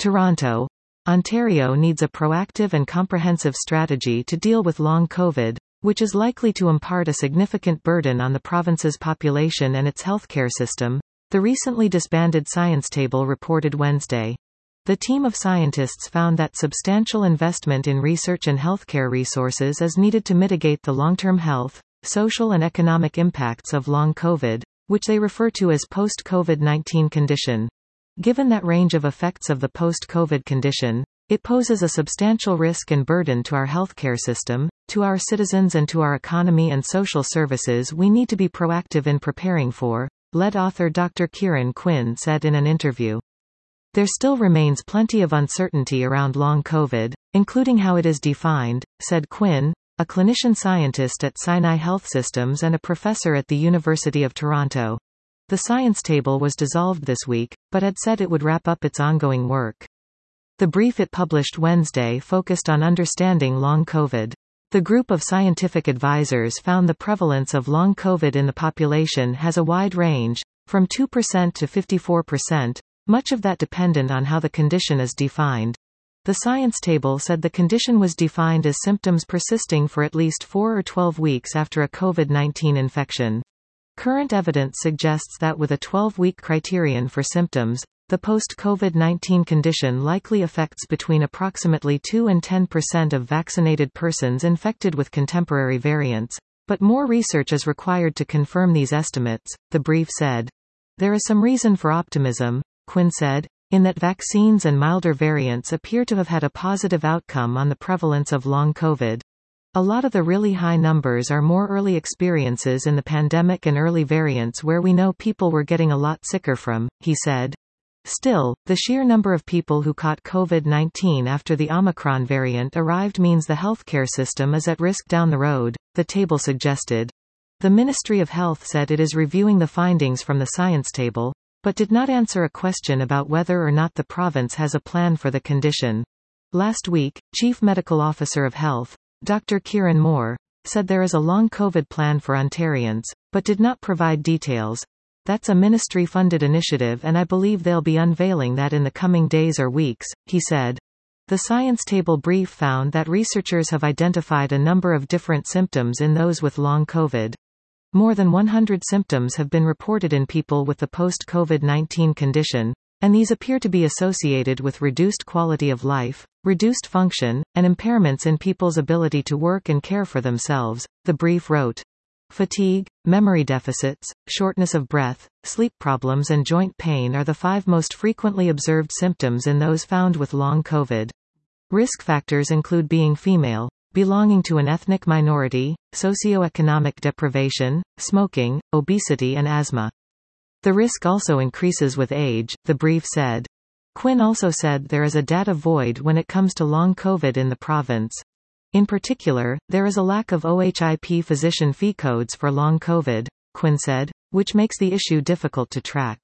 Toronto, Ontario needs a proactive and comprehensive strategy to deal with long COVID, which is likely to impart a significant burden on the province's population and its healthcare system, the recently disbanded Science Table reported Wednesday. The team of scientists found that substantial investment in research and healthcare resources is needed to mitigate the long-term health, social and economic impacts of long COVID, which they refer to as post-COVID-19 condition. Given that range of effects of the post-COVID condition, it poses a substantial risk and burden to our healthcare system, to our citizens and to our economy and social services we need to be proactive in preparing for, lead author Dr. Kieran Quinn said in an interview. There still remains plenty of uncertainty around long COVID, including how it is defined, said Quinn, a clinician scientist at Sinai Health Systems and a professor at the University of Toronto. The Science Table was dissolved this week, but had said it would wrap up its ongoing work. The brief it published Wednesday focused on understanding long COVID. The group of scientific advisors found the prevalence of long COVID in the population has a wide range, from 2% to 54%, much of that dependent on how the condition is defined. The Science Table said the condition was defined as symptoms persisting for at least 4 or 12 weeks after a COVID-19 infection. Current evidence suggests that with a 12-week criterion for symptoms, the post-COVID-19 condition likely affects between approximately 2 and 10% of vaccinated persons infected with contemporary variants, but more research is required to confirm these estimates, the brief said. There is some reason for optimism, Quinn said, in that vaccines and milder variants appear to have had a positive outcome on the prevalence of long COVID. A lot of the really high numbers are more early experiences in the pandemic and early variants where we know people were getting a lot sicker from, he said. Still, the sheer number of people who caught COVID-19 after the Omicron variant arrived means the healthcare system is at risk down the road, the table suggested. The Ministry of Health said it is reviewing the findings from the Science Table, but did not answer a question about whether or not the province has a plan for the condition. Last week, Chief Medical Officer of Health, Dr. Kieran Moore, said there is a long COVID plan for Ontarians, but did not provide details. That's a ministry-funded initiative and I believe they'll be unveiling that in the coming days or weeks, he said. The Science Table brief found that researchers have identified a number of different symptoms in those with long COVID. More than 100 symptoms have been reported in people with the post-COVID-19 condition, and these appear to be associated with reduced quality of life, reduced function, and impairments in people's ability to work and care for themselves, the brief wrote. Fatigue, memory deficits, shortness of breath, sleep problems and joint pain are the 5 most frequently observed symptoms in those found with long COVID. Risk factors include being female, belonging to an ethnic minority, socioeconomic deprivation, smoking, obesity and asthma. The risk also increases with age, the brief said. Quinn also said there is a data void when it comes to long COVID in the province. In particular, there is a lack of OHIP physician fee codes for long COVID, Quinn said, which makes the issue difficult to track.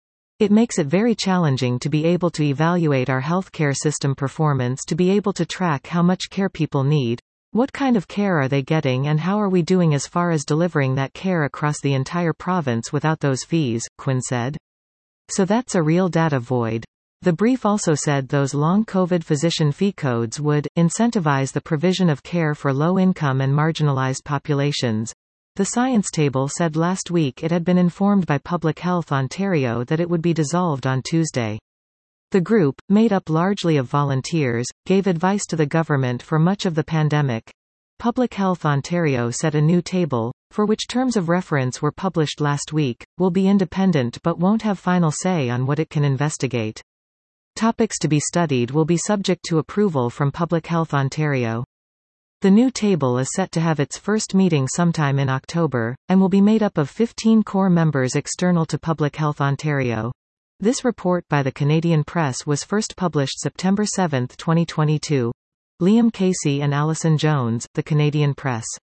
It makes it very challenging to be able to evaluate our healthcare system performance, to be able to track how much care people need, what kind of care are they getting and how are we doing as far as delivering that care across the entire province without those fees, Quinn said. So that's a real data void. The brief also said those long COVID physician fee codes would incentivize the provision of care for low-income and marginalized populations. The Science Table said last week it had been informed by Public Health Ontario that it would be dissolved on Tuesday. The group, made up largely of volunteers, gave advice to the government for much of the pandemic. Public Health Ontario said a new table, for which terms of reference were published last week, will be independent but won't have final say on what it can investigate. Topics to be studied will be subject to approval from Public Health Ontario. The new table is set to have its first meeting sometime in October, and will be made up of 15 core members external to Public Health Ontario. This report by the Canadian Press was first published September 7, 2022. Liam Casey and Alison Jones, The Canadian Press.